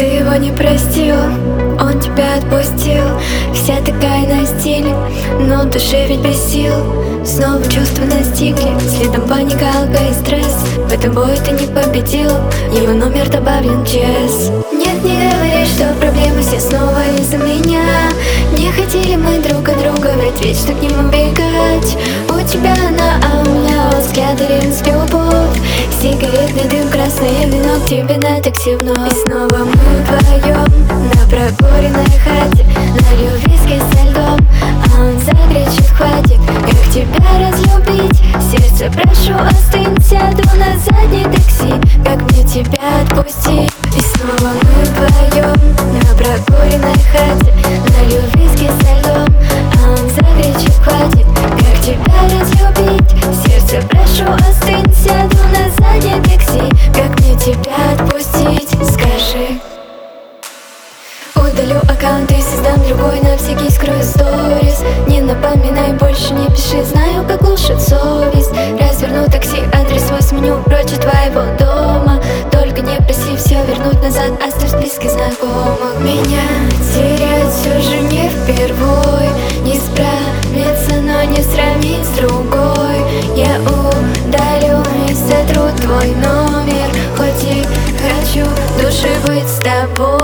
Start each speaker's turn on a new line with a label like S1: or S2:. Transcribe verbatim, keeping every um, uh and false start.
S1: Ты его не простил, он тебя отпустил. Вся такая на стиле, но в душе ведь без сил. Снова чувства настигли, следом паника, алка и стресс. В этом бою ты не победил, его номер добавлен в чес. Нет, не говори, что проблемы все снова из-за меня. Не хотели мы друг от друга, ведь вечно к нему бегать. У тебя она, а у меня взгляд и ревность, любовь. Сигаретный дым, красное вино, к тебе на такси вновь. И снова мы вдвоем на прокуренной хате. Налью виски со льдом, а он закричит: хватит. Как тебя разлюбить? Сердце прошу, остынь. Сяду на заднее такси, как мне тебя отпустить? И снова мы вдвоем на прокуренной хате. Налью виски со льдом, а он закричит: хватит. Как тебя разлюбить? Сердце прошу, остынь. Сяду на заднее такси, как мне тебя отпустить? Скажи. Удалю аккаунт и создам другой, на всякий скрою сторис. Не напоминай, больше не пиши, знаю, как глушит совесть. Разверну такси, адрес свой сменю прочь от твоего дома. Только не проси все вернуть назад, оставь в списке знакомых. Меня терять все же не впервой. Не справиться, но не сравнить с другой. Я удалю и сотру твой номер, хоть и хочу души быть с тобой.